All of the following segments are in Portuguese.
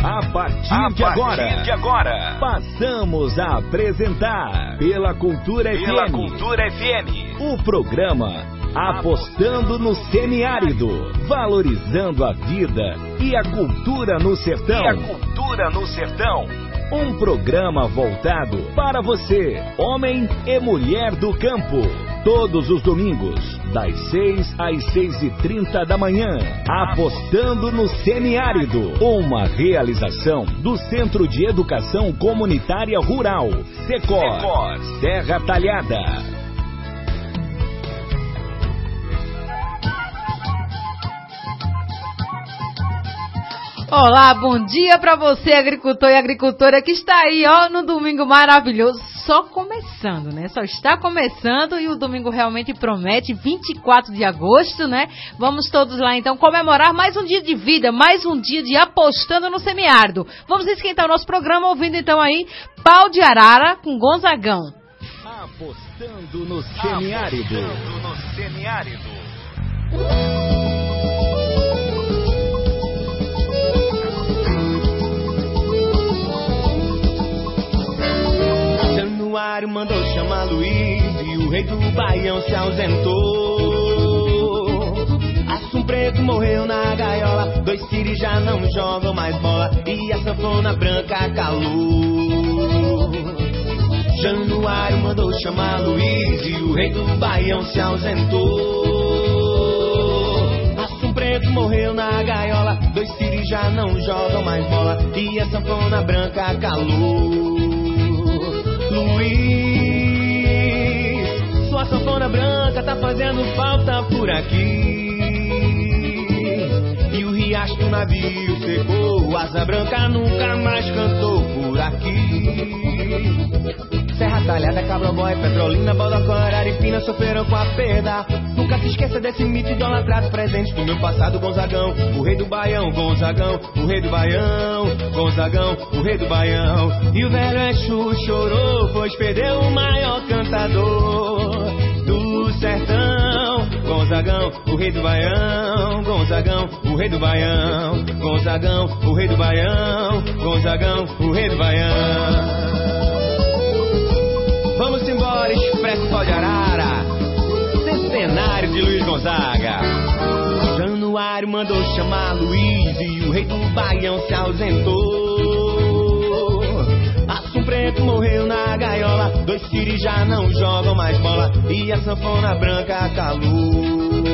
A partir de agora, passamos a apresentar pela Cultura FM, o programa Apostando no Semiárido, valorizando a vida e a cultura no sertão. Um programa voltado para você, homem e mulher do campo. Todos os domingos, das 6 às 6h30 da manhã. Apostando no Semiárido. Uma realização do Centro de Educação Comunitária Rural, Secor, Serra Talhada. Olá, bom dia para você, agricultor e agricultora que está aí, ó, no domingo maravilhoso, só começando, né? Só está começando e o domingo realmente promete, 24 de agosto, né? Vamos todos lá, então, comemorar mais um dia de vida, mais um dia de Apostando no Semiárido. Vamos esquentar o nosso programa ouvindo, então, aí, Pau de Arara com Gonzagão. Apostando no Semiárido. Januário mandou chamar Luiz e o rei do Baião se ausentou. Assum Preto morreu na gaiola, 2 Siri já não jogam mais bola e a sanfona branca calou. Januário mandou chamar Luiz e o rei do Baião se ausentou. Assum Preto morreu na gaiola, 2 Siri já não jogam mais bola e a sanfona branca calou. Luiz, sua sanfona branca tá fazendo falta por aqui. E o riacho do navio secou, asa branca nunca mais cantou por aqui. Serra Talhada, Cabrobói, Petrolina, Bodocó, Araripina sofreram com a perda. Nunca se esqueça desse mito idolatrado presente do meu passado, Gonzagão, o rei do Baião, Gonzagão, o rei do Baião, Gonzagão, o rei do Baião. E o velho Exu chorou, pois perdeu o maior cantador do sertão. Gonzagão, o rei do Baião, Gonzagão, o rei do Baião, Gonzagão, o rei do Baião, Gonzagão, o rei do Baião. Vamos embora, Expresso Pau de Arara, centenário de Luiz Gonzaga. Januário mandou chamar Luiz e o rei do Baião se ausentou. Assum Preto morreu na gaiola, 2 Siri já não jogam mais bola e a sanfona branca calou.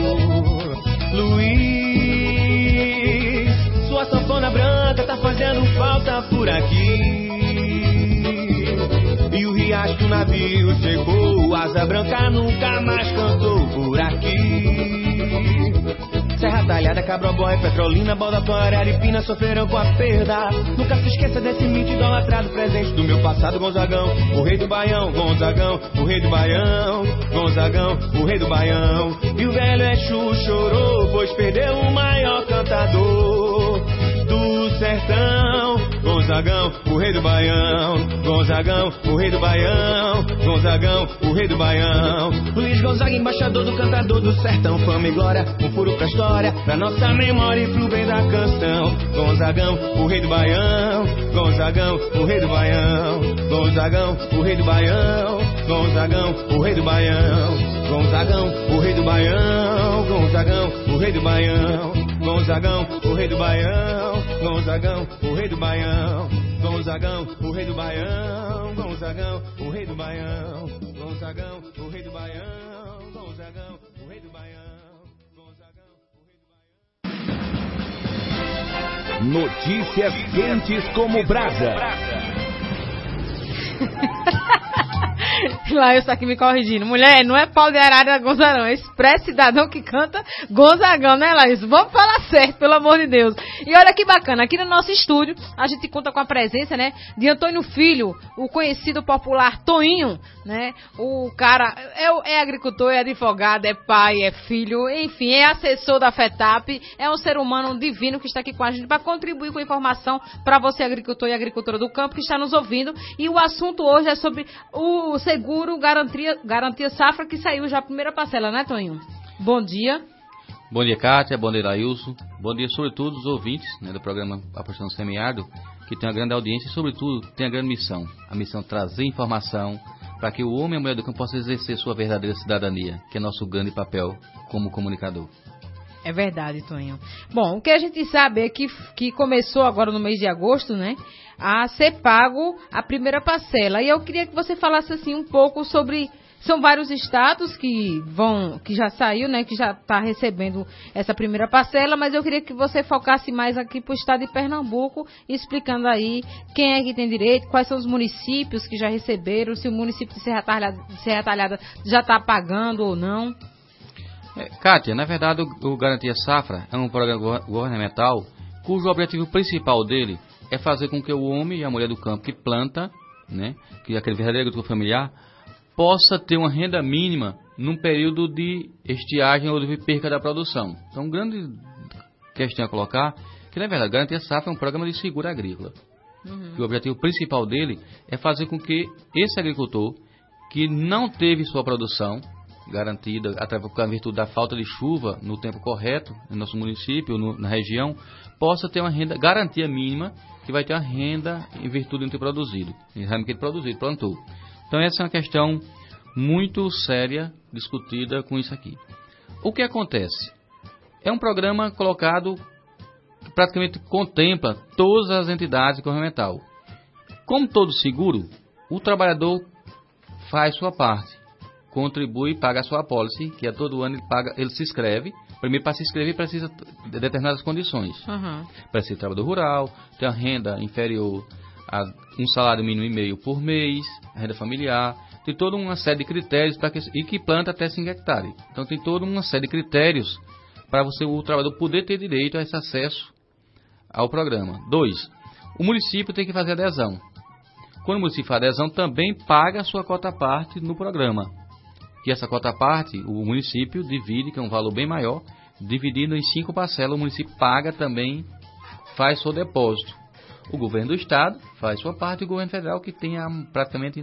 Luiz, sua sanfona branca tá fazendo falta por aqui. E o riacho do navio secou, asa branca nunca mais cantou por aqui. Serra Talhada, Cabrobói, Petrolina, Bodocó, Araripina sofreram com a perda. Nunca se esqueça desse mito idolatrado presente do meu passado, Gonzagão, o rei do Baião, Gonzagão, o rei do Baião, Gonzagão, o rei do Baião. E o velho Exu chorou, pois perdeu o maior cantador do sertão. Gonzagão, o rei do Baião, Gonzagão, o rei do Baião, Gonzagão, o rei do Baião. Luiz Gonzaga, embaixador do cantador do sertão, fama e glória, um furo pra história, pra nossa memória e pro bem da canção. Gonzagão, o rei do Baião, Gonzagão, o rei do Baião, Gonzagão, o rei do Baião, Gonzagão, o rei do Baião, Gonzagão, o rei do Baião, Gonzagão, o rei do Baião, Gonzagão, o rei do Baião, Gonzagão, o rei do Baião, Gonzagão, o rei do Baião, Gonzagão, o rei do Baião, Gonzagão, o rei do Baião, Gonzagão, o rei do Baião, Gonzagão, o rei do Baião. Notícias quentes como brasa. Lá eu estou aqui me corrigindo. Mulher, não é Pau de Arara Gonzagão, é Expresso Cidadão que canta Gonzagão, né, Laís? Vamos falar certo, pelo amor de Deus. E olha que bacana, aqui no nosso estúdio a gente conta com a presença, né, de Antônio Filho, o conhecido popular Toinho, né? O cara é agricultor, é advogado, é pai, é filho, enfim, é assessor da FETAP, é um ser humano divino que está aqui com a gente para contribuir com informação para você, agricultor e agricultora do campo que está nos ouvindo. E o assunto hoje é sobre o seguro garantia safra que saiu já a primeira parcela, né, Toinho? Bom dia. Bom dia, Kátia. Bom dia, Lailson. Bom dia, sobretudo, os ouvintes, né, do programa Apostando Semiárido, que tem uma grande audiência e, sobretudo, tem a grande missão. A missão de trazer informação para que o homem e a mulher do campo possam exercer sua verdadeira cidadania, que é nosso grande papel como comunicador. É verdade, Tonho. Bom, o que a gente sabe é que começou agora no mês de agosto, né, a ser pago a primeira parcela. E eu queria que você falasse assim um pouco sobre... São vários estados que já saiu, né, que já está recebendo essa primeira parcela, mas eu queria que você focasse mais aqui para o estado de Pernambuco, explicando aí quem é que tem direito, quais são os municípios que já receberam, se o município de Serra Talhada já está pagando ou não. Kátia, na verdade o Garantia Safra é um programa governamental cujo objetivo principal dele é fazer com que o homem e a mulher do campo que planta, né, que é aquele verdadeiro agricultor familiar, possa ter uma renda mínima num período de estiagem ou de perca da produção. Então, grande questão a colocar que, na verdade, Garantia Safra é um programa de seguro agrícola. O objetivo principal dele é fazer com que esse agricultor que não teve sua produção garantida através da virtude da falta de chuva no tempo correto no nosso município, na região, possa ter uma renda, garantia mínima, que vai ter uma renda em virtude de não ter produzido, em que ele produziu, ele plantou. Então essa é uma questão muito séria, discutida com isso aqui. O que acontece? É um programa colocado que praticamente contempla todas as entidades governamentais. Como todo seguro, o trabalhador faz sua parte, contribui e paga a sua apólice, que a todo ano ele se inscreve. Primeiro, para se inscrever, precisa de determinadas condições. Precisa ser trabalhador rural, ter uma renda inferior a um salário mínimo e meio por mês, renda familiar, tem toda uma série de critérios e que planta até 5 hectares. Então tem toda uma série de critérios para o trabalhador poder ter direito a esse acesso ao programa. 2. O município tem que fazer adesão. Quando o município faz adesão, também paga a sua cota-parte no programa. E essa cota-parte, o município divide, que é um valor bem maior, dividido em 5 parcelas, o município paga também, faz seu depósito. O governo do estado faz sua parte e o governo federal que tem praticamente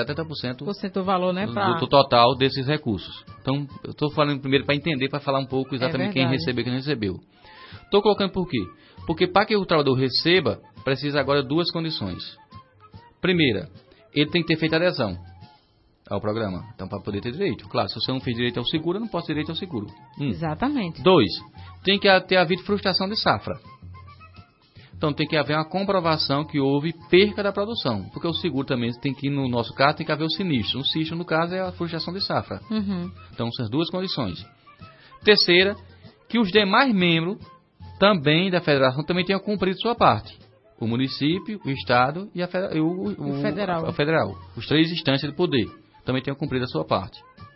70% do valor, né, do total desses recursos. Então, eu estou falando primeiro para entender, para falar um pouco exatamente quem recebeu e quem não recebeu. Estou colocando por quê? Porque para que o trabalhador receba, precisa agora de 2 condições. Primeira, ele tem que ter feito adesão ao programa. Então, para poder ter direito. Claro, se você não fez direito ao seguro, eu não posso ter direito ao seguro. Exatamente. 2, tem que ter havido frustração de safra. Então tem que haver uma comprovação que houve perca da produção. Porque o seguro também tem que, no nosso caso, tem que haver o sinistro. O sinistro, no caso, é a frustração de safra. Então são as 2 condições. Terceira, que os demais membros também da federação também tenham cumprido sua parte. O município, o estado e o federal. Os 3 instâncias de poder também tenham cumprido a sua parte.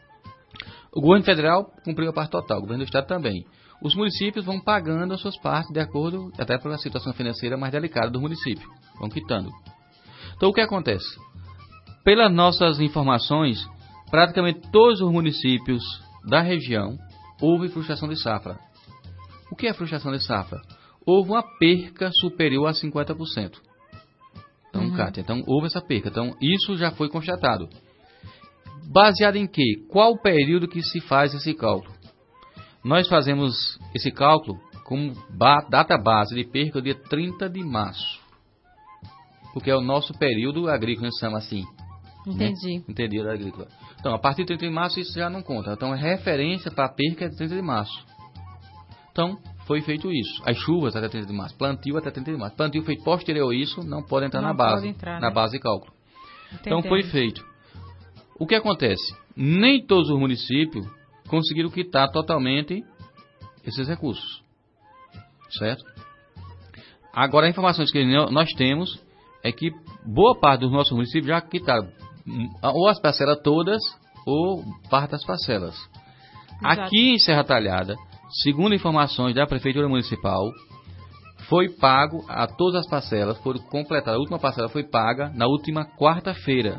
O governo federal cumpriu a parte total, o governo do estado também. Os municípios vão pagando as suas partes de acordo até pela situação financeira mais delicada do município. Vão quitando. Então o que acontece? Pelas nossas informações, praticamente todos os municípios da região houve frustração de safra. O que é frustração de safra? Houve uma perca superior a 50%. Então, Kátia, houve essa perca. Então, isso já foi constatado. Baseado em quê? Qual o período que se faz esse cálculo? Nós fazemos esse cálculo com data base de perca dia 30 de março. Porque é o nosso período agrícola, nós chamamos assim. Entendi. Né? Entendi, agrícola. Então, a partir de 30 de março isso já não conta. Então, a referência para a perca é de 30 de março. Então, foi feito isso. As chuvas até 30 de março. Plantio até 30 de março. Plantio feito posterior a isso não pode entrar na base. Na base de cálculo. Então, foi feito. O que acontece? Nem todos os municípios conseguiram quitar totalmente esses recursos. Certo? Agora, as informações que nós temos é que boa parte dos nossos municípios já quitaram ou as parcelas todas ou parte das parcelas. Exato. Aqui em Serra Talhada, segundo informações da Prefeitura Municipal, foi pago a todas as parcelas, foram completadas. A última parcela foi paga na última quarta-feira.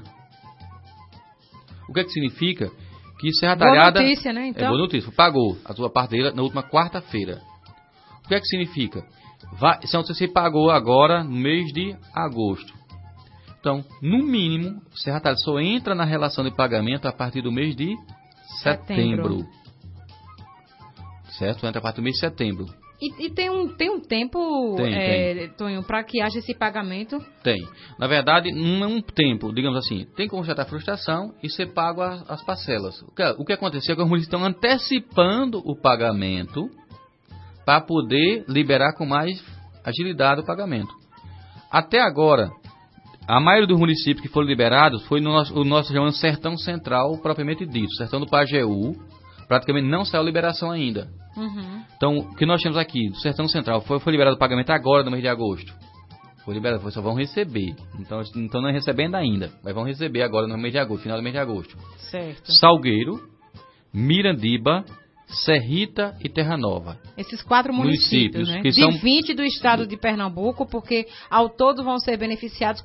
O que é que significa? Que Serra Talhada... Boa notícia, né? Então... É boa notícia. Pagou a sua parte dele na última quarta-feira. O que é que significa? Você pagou agora no mês de agosto. Então, no mínimo, Serra Talhada só entra na relação de pagamento a partir do mês de setembro. certo? Entra a partir do mês de setembro. E tem um tempo, Tonho, para que haja esse pagamento? Tem. Na verdade, não é um tempo, digamos assim, tem como constatar a frustração e ser pago as parcelas. O que aconteceu é que os municípios estão antecipando o pagamento para poder liberar com mais agilidade o pagamento. Até agora, a maioria dos municípios que foram liberados foi o nosso chamado Sertão Central, propriamente dito. Sertão do Pajeú, praticamente não saiu liberação ainda. Uhum. Então, o que nós temos aqui, do Sertão Central, foi liberado o pagamento agora, no mês de agosto. Foi liberado, só vão receber. Então não é recebendo ainda, mas vão receber agora no mês de agosto, final do mês de agosto. Certo. Salgueiro, Mirandiba, Serrita e Terra Nova. Esses 4 municípios, né? Que de são 20 do estado de Pernambuco, porque ao todo vão ser beneficiados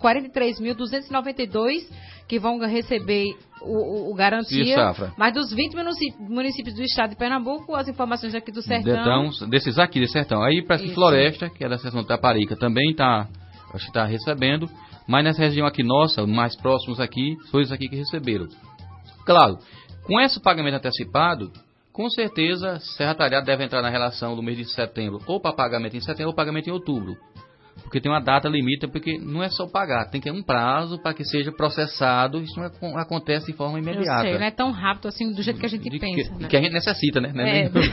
43.292 que vão receber o garantia. Mas dos 20 municípios do estado de Pernambuco, as informações aqui do Sertão. Desses aqui, do Sertão. Aí parece que Floresta, que é da seção de Taparica, também está recebendo. Mas nessa região aqui nossa, mais próximos aqui, foi os aqui que receberam. Claro, com esse pagamento antecipado, com certeza, Serra Talhada deve entrar na relação do mês de setembro, ou para pagamento em setembro, ou pagamento em outubro. Porque tem uma data limite, porque não é só pagar, tem que ter um prazo para que seja processado, isso não acontece de forma imediata. Eu sei, não é tão rápido assim, do jeito que a gente pensa. Que a gente necessita, né?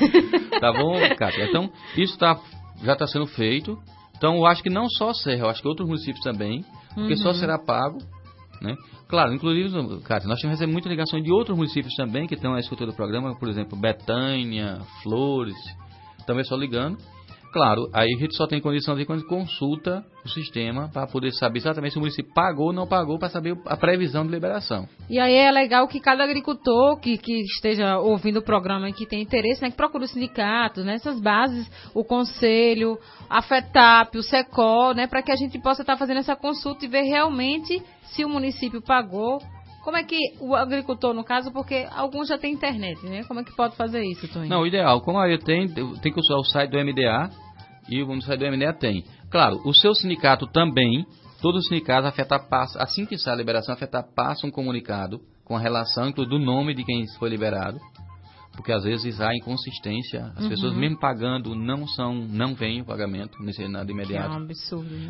Tá bom, Cátia? Então, isso já está sendo feito. Então, eu acho que não só Serra, eu acho que outros municípios também, porque só será pago, né? Claro, inclusive, Cátia, nós temos recebido muita ligação de outros municípios também que estão na escuta do programa, por exemplo, Betânia, Flores, também só ligando. Claro, aí a gente só tem condição de quando consulta o sistema para poder saber exatamente se o município pagou ou não pagou, para saber a previsão de liberação. E aí é legal que cada agricultor que esteja ouvindo o programa e que tem interesse, né, que procure os sindicatos, né, essas bases, o Conselho, a FETAP, o SECOL, né, para que a gente possa estar fazendo essa consulta e ver realmente se o município pagou. Como é que o agricultor, no caso, porque alguns já têm internet, né? Como é que pode fazer isso, Tonho? Não, o ideal, como a tem que usar o site do MDA, e o site do MDA tem. Claro, o seu sindicato também, todos os sindicatos, a FETAP passa, assim que sai a liberação, a FETAP passa um comunicado com a relação, inclusive, do nome de quem foi liberado, porque às vezes há inconsistência, as pessoas mesmo pagando não veem o pagamento, nesse nada imediato. É um absurdo, né?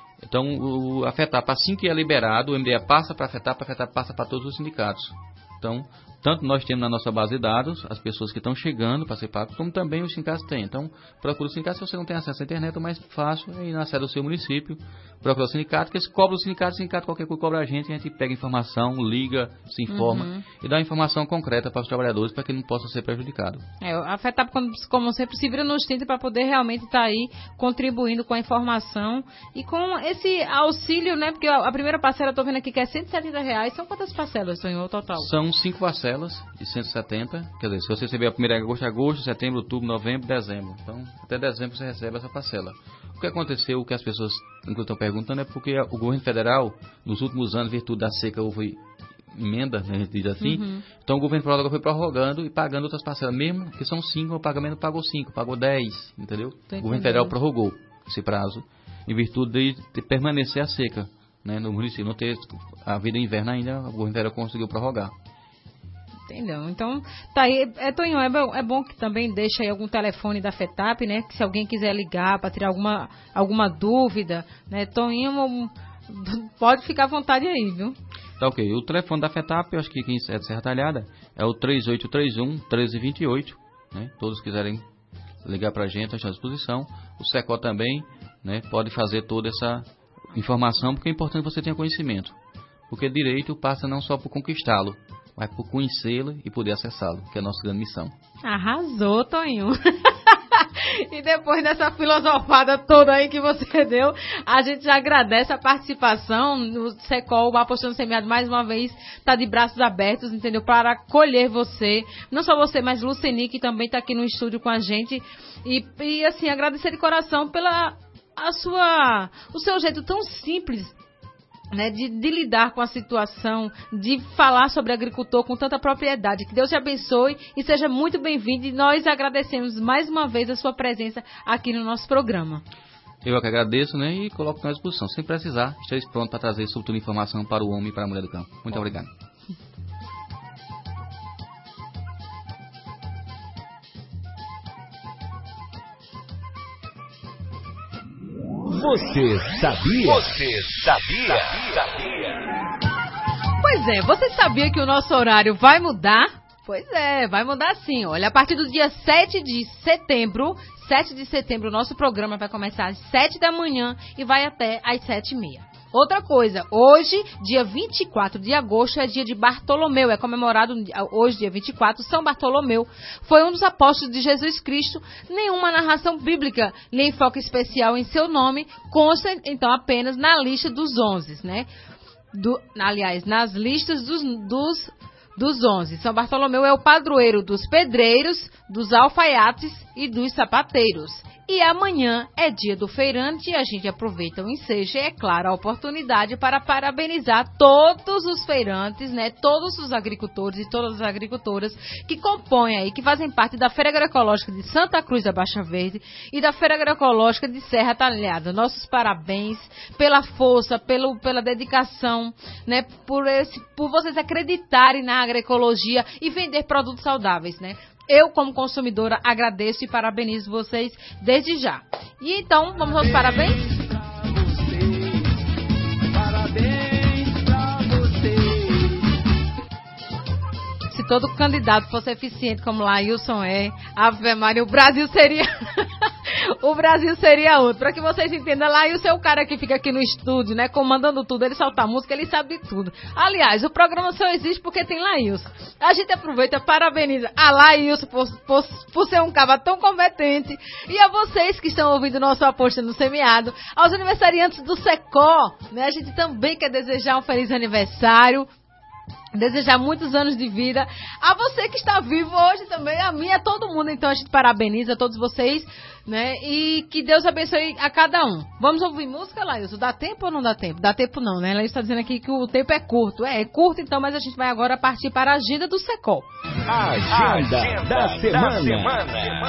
Então a FETAP, assim que é liberado, o MDA passa para a FETAP passa para todos os sindicatos. Então, tanto nós temos na nossa base de dados as pessoas que estão chegando para ser pagos, como também os sindicatos têm. Então, procura o sindicato. Se você não tem acesso à internet, o mais fácil é ir na sede do seu município, procura o sindicato, que eles cobram o sindicato qualquer coisa cobra a gente pega informação, liga, se informa e dá informação concreta para os trabalhadores para que não possam ser prejudicados. A FETAP, como sempre, se vira nos 30 para poder realmente estar aí contribuindo com a informação e com esse auxílio, né? Porque a primeira parcela, eu estou vendo aqui que é R$170. São quantas parcelas, Tonho, no total? São 5 parcelas de 170, quer dizer, se você receber a primeira em agosto, setembro, outubro, novembro, dezembro. Então, até dezembro você recebe essa parcela. O que aconteceu, o que as pessoas estão perguntando, é porque o governo federal, nos últimos anos, em virtude da seca, houve emenda, né, diz assim. Então, o governo federal foi prorrogando e pagando outras parcelas, mesmo que são 5, o pagamento pagou 5, pagou 10, entendeu? O governo federal prorrogou esse prazo, em virtude de permanecer a seca, né, no município. Não ter a vida inverno ainda, o governo federal conseguiu prorrogar. Entendeu? Então, tá aí. Tonho, é bom que também deixe aí algum telefone da FETAP, né? Que se alguém quiser ligar para tirar alguma dúvida, né? Tonho, pode ficar à vontade aí, viu? Tá ok. O telefone da FETAP, eu acho que quem é de Serra Talhada, é o 3831-1328, né? Todos quiserem ligar pra gente, estamos à disposição. O SECOL também, né? Pode fazer toda essa informação, porque é importante que você tenha conhecimento. Porque direito passa não só por conquistá-lo, mas por conhecê-lo e poder acessá-lo, que é a nossa grande missão. Arrasou, Tonho. E depois dessa filosofada toda aí que você deu, a gente já agradece a participação. O SECOL, o Apostando Semeado, mais uma vez, está de braços abertos, entendeu? Para acolher você. Não só você, mas Luceni, que também está aqui no estúdio com a gente. E assim, agradecer de coração pela o seu jeito tão simples, né, de lidar com a situação, de falar sobre agricultor com tanta propriedade. Que Deus te abençoe e seja muito bem-vindo. E nós agradecemos mais uma vez a sua presença aqui no nosso programa. Eu é que agradeço, né, e coloco à disposição. Sem precisar, esteja pronto para trazer sobretudo informação para o homem e para a mulher do campo. Muito obrigado. Você sabia? Pois é, você sabia que o nosso horário vai mudar? Pois é, vai mudar sim. Olha, a partir do dia 7 de setembro, o nosso programa vai começar às 7 da manhã e vai até às 7h30. Outra coisa, hoje, dia 24 de agosto, é dia de Bartolomeu, é comemorado hoje, dia 24, São Bartolomeu. Foi um dos apóstolos de Jesus Cristo. Nenhuma narração bíblica, nem foco especial em seu nome, consta, então, apenas na lista dos 11, né? Nas listas dos 11. São Bartolomeu é o padroeiro dos pedreiros, dos alfaiates e dos sapateiros. E amanhã é dia do feirante e a gente aproveita o ensejo e, é claro, a oportunidade para parabenizar todos os feirantes, né? Todos os agricultores e todas as agricultoras que compõem aí, que fazem parte da Feira Agroecológica de Santa Cruz da Baixa Verde e da Feira Agroecológica de Serra Talhada. Nossos parabéns pela força, pela dedicação, né? Por vocês acreditarem na agroecologia e vender produtos saudáveis, né? Eu, como consumidora, agradeço e parabenizo vocês desde já. E então, vamos aos parabéns? Parabéns pra você. Se todo candidato fosse eficiente como Lailson é, Ave Maria, o Brasil seria... o Brasil seria outro. Para que vocês entendam, Lailson é o cara que fica aqui no estúdio, né, comandando tudo. Ele solta a música, ele sabe de tudo. Aliás, o programa só existe porque tem Lailson. A gente aproveita e parabeniza a Lailson por ser um cara tão competente. E a vocês que estão ouvindo nosso Aposto no Semiado, aos aniversariantes do Secó, né, a gente também quer desejar um feliz aniversário. Desejar muitos anos de vida. A você que está vivo hoje também, a mim, a todo mundo. Então a gente parabeniza a todos vocês, né? E que Deus abençoe a cada um. Vamos ouvir música, Lailson? Dá tempo ou não dá tempo? Dá tempo não, né? Lailson está dizendo aqui que o tempo é curto. É curto então, mas a gente vai agora partir para a agenda do Secó. Agenda da semana.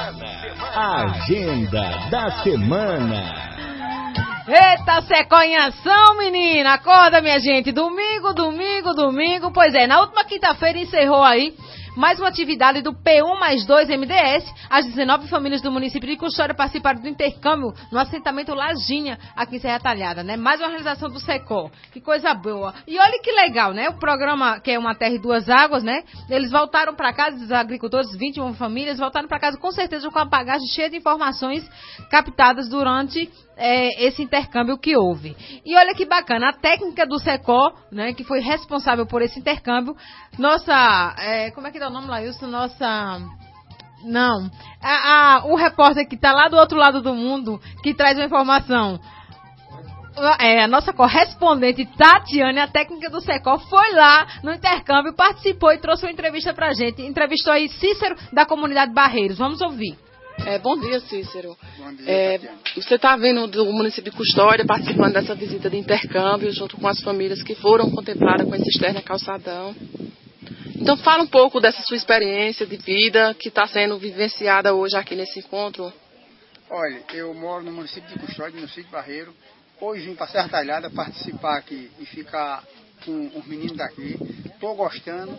Agenda da semana. Eita, Secó em ação, menina! Acorda, minha gente! Domingo. Pois é, na última quinta-feira encerrou aí mais uma atividade do P1+2 MDS. As 19 famílias do município de Custódia participaram do intercâmbio no assentamento Lajinha, aqui em Serra Talhada, né? Mais uma realização do Secó. Que coisa boa. E olha que legal, né? O programa, que é Uma Terra e Duas Águas, né? Eles voltaram para casa, os agricultores, 21 famílias, voltaram para casa com certeza com a bagagem cheia de informações captadas durante esse intercâmbio que houve. E olha que bacana, a técnica do Secó, né, que foi responsável por esse intercâmbio, como é que dá o nome, Lailson? O repórter que está lá do outro lado do mundo, que traz uma informação, a nossa correspondente Tatiane, a técnica do Secó, foi lá no intercâmbio, participou e trouxe uma entrevista pra gente. Entrevistou aí Cícero, da comunidade Barreiros. Vamos ouvir. Bom dia, Cícero. Bom dia, você está vindo do município de Custódia, participando dessa visita de intercâmbio, junto com as famílias que foram contempladas com esse cisterna calçadão. Então, fala um pouco dessa sua experiência de vida que está sendo vivenciada hoje aqui nesse encontro. Olha, eu moro no município de Custódia, no sítio Barreiro. Hoje vim para Serra Talhada participar aqui e ficar com os meninos daqui. Estou gostando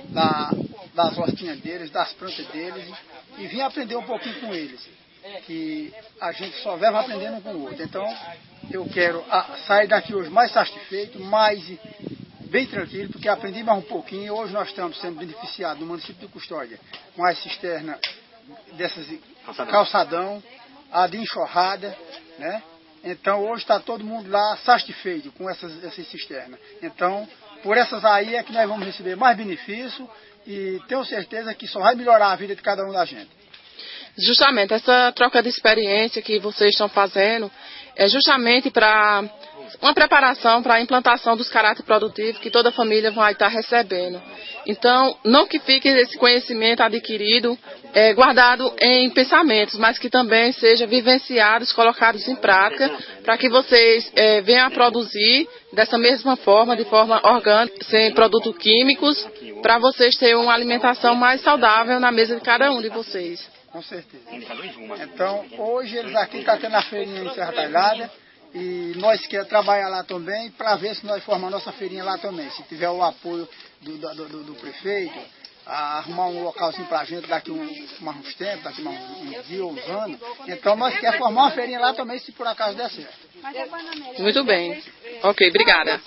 das hortinhas deles, das plantas deles, e vim aprender um pouquinho com eles, que a gente só vai aprendendo um com o outro. Então, eu quero sair daqui hoje mais satisfeito, mais bem tranquilo, porque aprendi mais um pouquinho, e hoje nós estamos sendo beneficiados no município de Custódia com a cisterna dessas calçadão, a de enxurrada, né? Então, hoje está todo mundo lá satisfeito com essas cisternas. Então, por essas aí é que nós vamos receber mais benefício e tenho certeza que só vai melhorar a vida de cada um da gente. Justamente, essa troca de experiência que vocês estão fazendo é justamente para uma preparação para a implantação dos caráteres produtivos que toda a família vai estar recebendo. Então, não que fique esse conhecimento adquirido guardado em pensamentos, mas que também seja vivenciados, colocados em prática, para que vocês venham a produzir dessa mesma forma, de forma orgânica, sem produtos químicos, para vocês terem uma alimentação mais saudável na mesa de cada um de vocês. Com certeza. Então, hoje eles aqui estão tendo a feirinha em Serra Talhada, e nós queremos trabalhar lá também para ver se nós formamos a nossa feirinha lá também. Se tiver o apoio do prefeito, a arrumar um localzinho para a gente daqui uns tempos, daqui uns dias, uns anos. Então nós queremos formar uma feirinha lá também, se por acaso der certo. Muito bem. Ok, obrigada.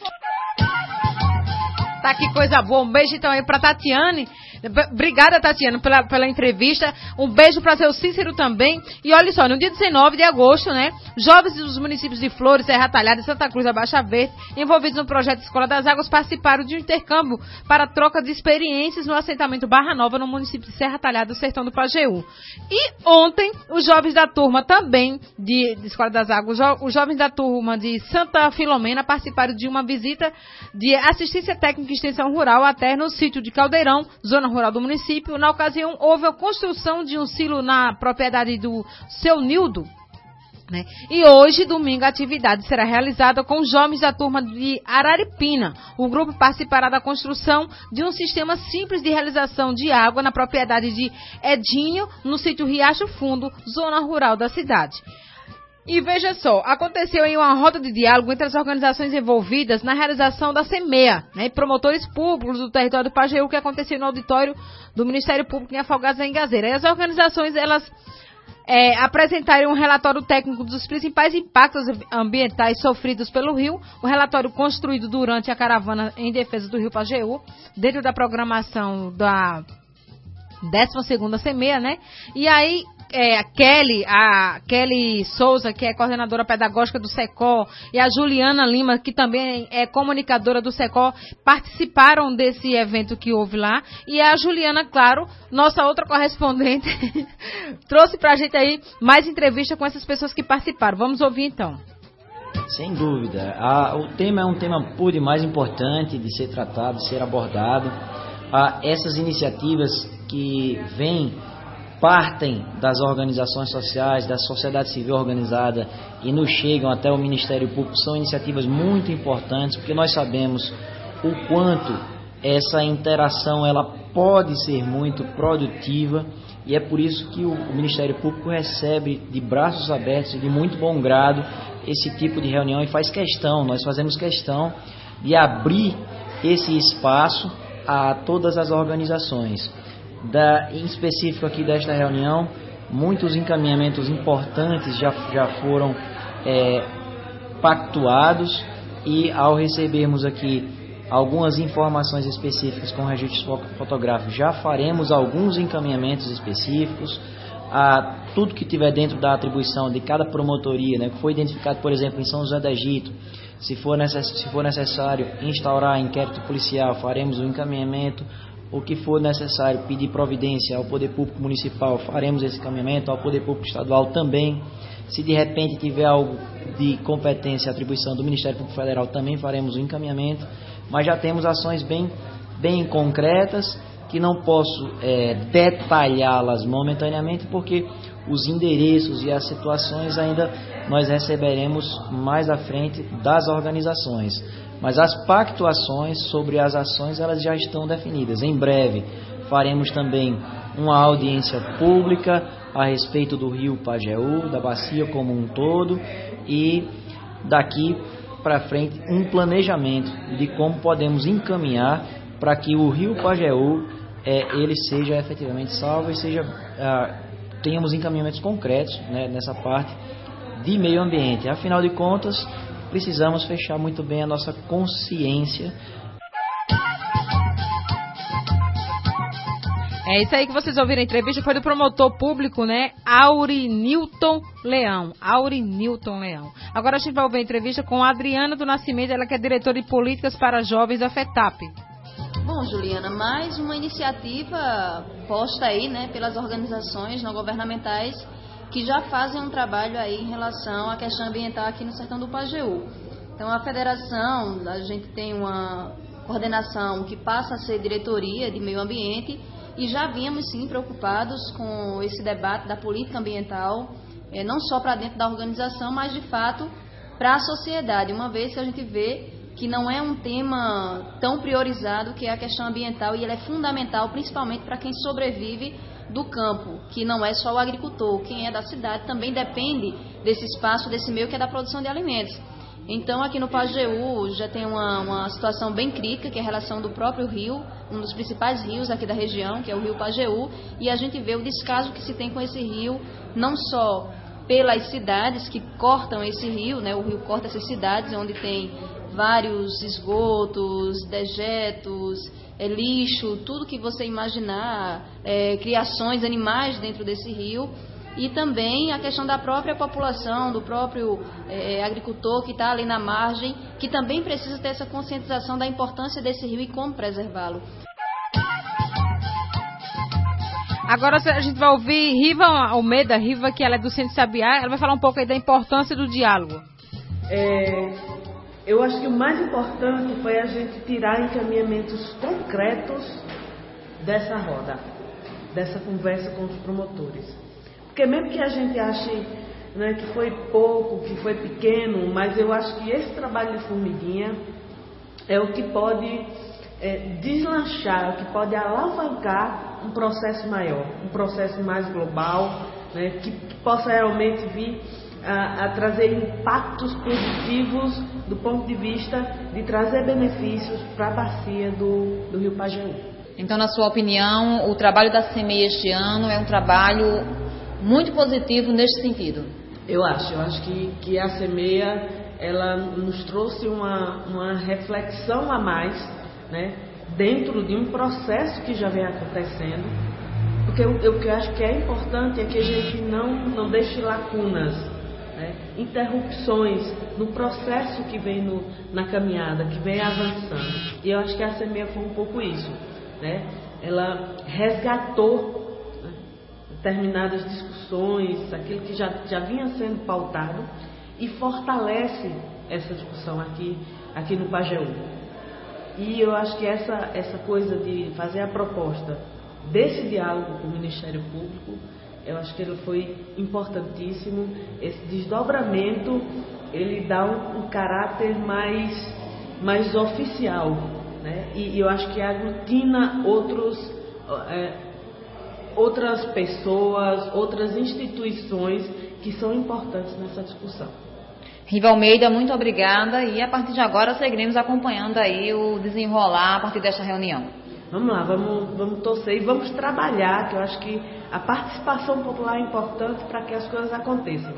Tá, que coisa boa. Um beijo então aí pra Tatiane. Obrigada, Tatiana, pela entrevista. Um beijo para seu Cícero também. E olha só, no dia 19 de agosto, né, jovens dos municípios de Flores, Serra Talhada e Santa Cruz da Baixa Verde, envolvidos no projeto Escola das Águas, participaram de um intercâmbio para troca de experiências no assentamento Barra Nova, no município de Serra Talhada, do sertão do Pajeú. E ontem, os jovens da turma também de Escola das Águas, os jovens da turma de Santa Filomena participaram de uma visita de assistência técnica e extensão rural até no sítio de Caldeirão, zona rural do município. Na ocasião, houve a construção de um silo na propriedade do seu Nildo, né? E hoje, domingo, a atividade será realizada com os jovens da turma de Araripina. O grupo participará da construção de um sistema simples de realização de água na propriedade de Edinho, no sítio Riacho Fundo, zona rural da cidade. E veja só, aconteceu aí uma roda de diálogo entre as organizações envolvidas na realização da SEMEA, né, e promotores públicos do território do Pajeú, que aconteceu no auditório do Ministério Público em Afogados em Gazeira. E as organizações, elas apresentaram um relatório técnico dos principais impactos ambientais sofridos pelo rio, o relatório construído durante a caravana em defesa do rio Pajeú, dentro da programação da 12ª SEMEA, né? E aí, a Kelly Souza, que é coordenadora pedagógica do SECO, e a Juliana Lima, que também é comunicadora do SECO, participaram desse evento que houve lá. E a Juliana, claro, nossa outra correspondente, trouxe pra gente aí mais entrevista com essas pessoas que participaram. Vamos ouvir então. Sem dúvida. O tema é um tema por demais importante de ser tratado, de ser abordado. Essas iniciativas que partem das organizações sociais, da sociedade civil organizada e nos chegam até o Ministério Público, são iniciativas muito importantes, porque nós sabemos o quanto essa interação ela pode ser muito produtiva, e é por isso que o Ministério Público recebe de braços abertos e de muito bom grado esse tipo de reunião, e nós fazemos questão de abrir esse espaço a todas as organizações. Em específico aqui desta reunião, muitos encaminhamentos importantes já foram pactuados, e ao recebermos aqui algumas informações específicas com registro fotográfico, já faremos alguns encaminhamentos específicos a tudo que tiver dentro da atribuição de cada promotoria, né, que foi identificado, por exemplo, em São José do Egito. Se for necessário instaurar inquérito policial, faremos o encaminhamento. O que for necessário pedir providência ao Poder Público Municipal, faremos esse encaminhamento, ao Poder Público Estadual também. Se de repente tiver algo de competência e atribuição do Ministério Público Federal, também faremos o encaminhamento. Mas já temos ações bem concretas, que não posso detalhá-las momentaneamente, porque os endereços e as situações ainda nós receberemos mais à frente das organizações. Mas as pactuações sobre as ações, elas já estão definidas. Em breve faremos também uma audiência pública a respeito do rio Pajeú, da bacia como um todo, e daqui para frente um planejamento de como podemos encaminhar para que o rio Pajeú ele seja efetivamente salvo e tenhamos encaminhamentos concretos, né, nessa parte de meio ambiente. Afinal de contas, precisamos fechar muito bem a nossa consciência. É isso aí que vocês ouviram. A entrevista foi do promotor público, né, Aurinilton Leão. Agora a gente vai ouvir a entrevista com a Adriana do Nascimento, ela que é diretora de políticas para jovens da FETAP. Bom, Juliana, mais uma iniciativa posta aí, né, pelas organizações não governamentais que já fazem um trabalho aí em relação à questão ambiental aqui no sertão do Pajeú. Então, a federação, a gente tem uma coordenação que passa a ser diretoria de meio ambiente, e já vínhamos, sim, preocupados com esse debate da política ambiental, não só para dentro da organização, mas, de fato, para a sociedade, uma vez que a gente vê que não é um tema tão priorizado, que é a questão ambiental, e ele é fundamental, principalmente para quem sobrevive do campo, que não é só o agricultor. Quem é da cidade também depende desse espaço, desse meio que é da produção de alimentos. Então, aqui no Pajeú já tem uma situação bem crítica, que é a relação do próprio rio, um dos principais rios aqui da região, que é o rio Pajeú, e a gente vê o descaso que se tem com esse rio, não só pelas cidades que cortam esse rio, né? O rio corta essas cidades onde tem vários esgotos, dejetos, lixo, tudo que você imaginar, criações, animais dentro desse rio. E também a questão da própria população, do próprio agricultor que está ali na margem, que também precisa ter essa conscientização da importância desse rio e como preservá-lo. Agora a gente vai ouvir Riva Almeida, Riva, que ela é do Centro Sabiá, ela vai falar um pouco aí da importância do diálogo. Eu acho que o mais importante foi a gente tirar encaminhamentos concretos dessa roda, dessa conversa com os promotores. Porque mesmo que a gente ache, né, que foi pouco, que foi pequeno, mas eu acho que esse trabalho de formiguinha é o que pode deslanchar, o que pode alavancar um processo maior, um processo mais global, né, que possa realmente vir a trazer impactos positivos do ponto de vista de trazer benefícios para a bacia do Rio Pajeú. Então, na sua opinião, o trabalho da CEMEI este ano é um trabalho muito positivo neste sentido? Eu acho que a CEMEI, ela nos trouxe uma reflexão a mais, né, dentro de um processo que já vem acontecendo, porque o que eu acho que é importante é que a gente não deixe lacunas, né, interrupções no processo que vem na caminhada, que vem avançando. E eu acho que a CEMEI foi um pouco isso, né? Ela resgatou determinadas discussões, aquilo que já vinha sendo pautado, e fortalece essa discussão aqui no Pajeú. E eu acho que essa coisa de fazer a proposta desse diálogo com o Ministério Público, eu acho que ele foi importantíssimo. Esse desdobramento, ele dá um caráter mais oficial, né? E eu acho que aglutina outras pessoas, outras instituições que são importantes nessa discussão. Riva Almeida, muito obrigada, e a partir de agora seguiremos acompanhando aí o desenrolar a partir desta reunião. Vamos lá, vamos torcer e vamos trabalhar, que eu acho que a participação popular é importante para que as coisas aconteçam.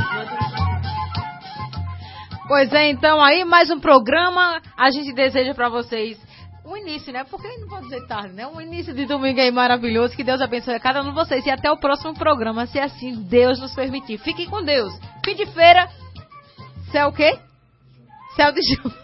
Pois é, então aí mais um programa, a gente deseja para vocês o início, né? Porque não pode dizer tarde, né? Um início de domingo aí maravilhoso. Que Deus abençoe a cada um de vocês. E até o próximo programa, se assim Deus nos permitir. Fiquem com Deus. Fim de feira. Céu o quê? Céu de Ju.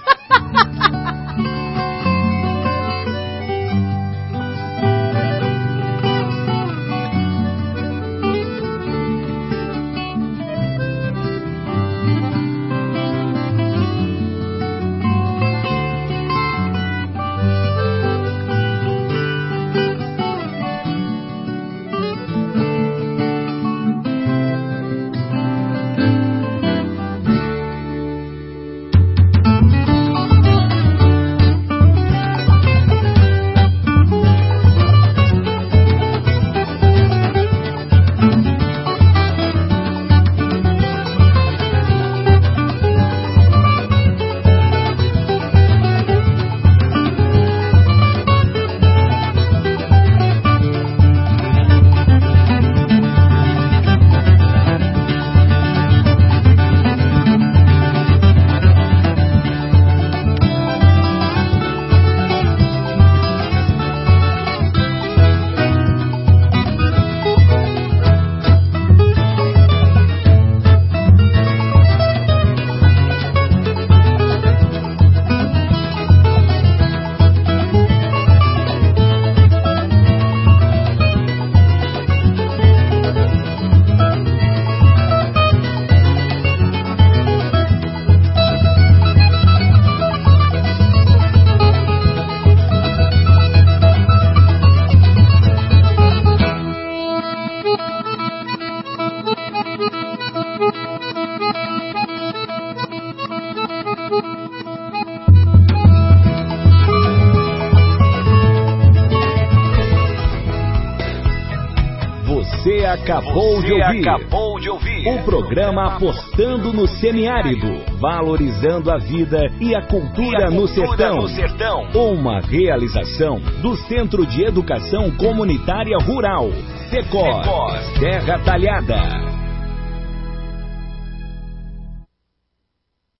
Acabou de ouvir o programa Apostando no Semiárido, valorizando a vida e a cultura no sertão. Uma realização do Centro de Educação Comunitária Rural, Secos, Terra Talhada.